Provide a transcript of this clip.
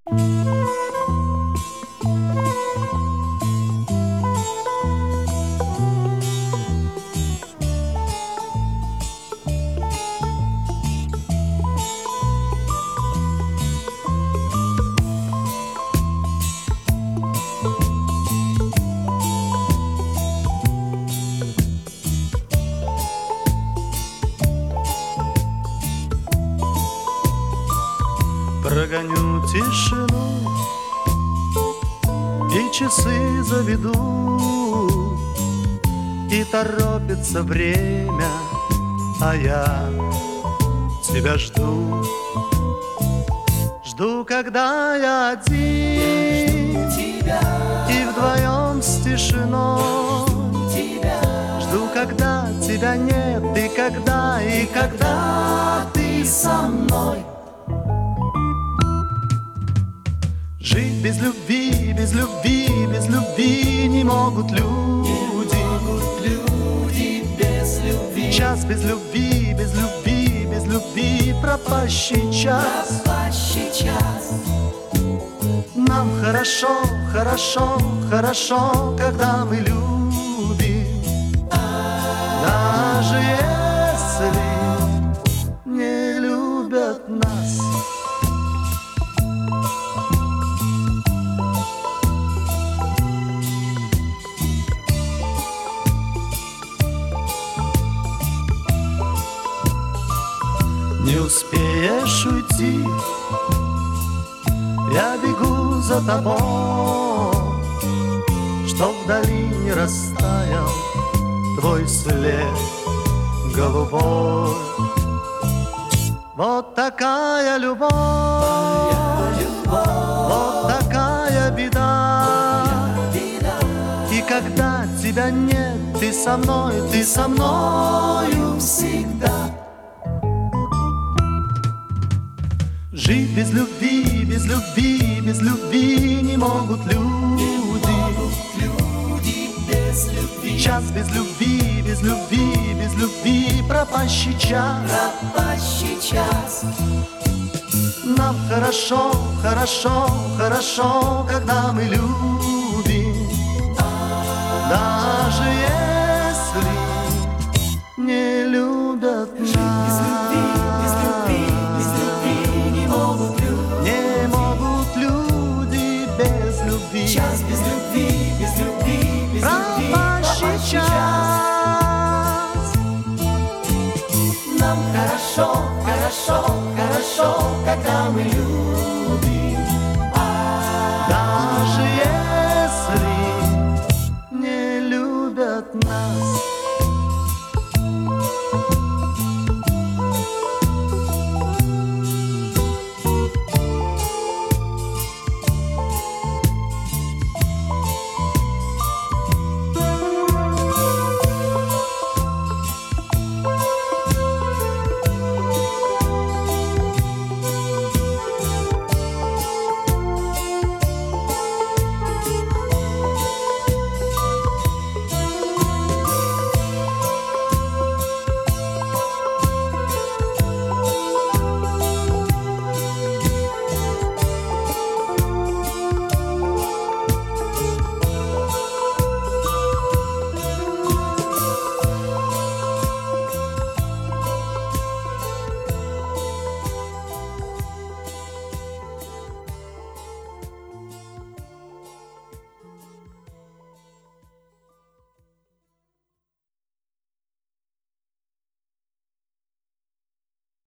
Прогоню тишину и часы заведу, и торопится время, а я тебя жду. Жду, когда я один, и вдвоем с тишиной. Жду, когда тебя нет, и когда ты со мной. Жить без любви, без любви, без любви не могут люди. Без любви. Час без любви, без любви, без любви, пропащий час. Нам хорошо, хорошо, хорошо, когда мы любим, даже если не любят нас. Не успеешь уйти, я бегу за тобой, что вдали не растаял твой след голубой. Вот такая любовь, вот такая беда. И когда тебя нет, ты со мною всегда. Жить без любви, без любви, без любви не могут люди. Без любви. Час без любви, без любви, без любви, пропащий час. Нам хорошо, хорошо, хорошо, когда мы любим, даже если не любят нас. Час без любви, без любви, без любви, пропащий час. Нам хорошо, хорошо, хорошо, когда мы любим.